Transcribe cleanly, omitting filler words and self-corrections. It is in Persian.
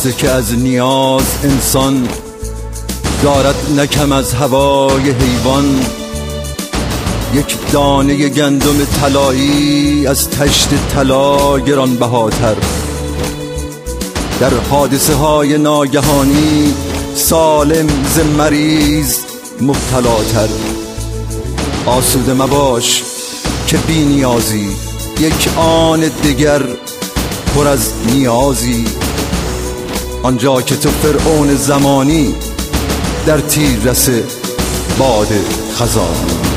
راسته که از نیاز انسان دارد نکم از هوای حیوان. یک دانه گندم طلایی از طشت طلا گرانبهاتر، در حادثه های ناگهانی سالم ز مریض مبتلاتر. آسوده مباش که بی نیازی، یک آن دگر پر از نیازی. آنجا که تو فرعون زمانی، در تیررس باد خزانی.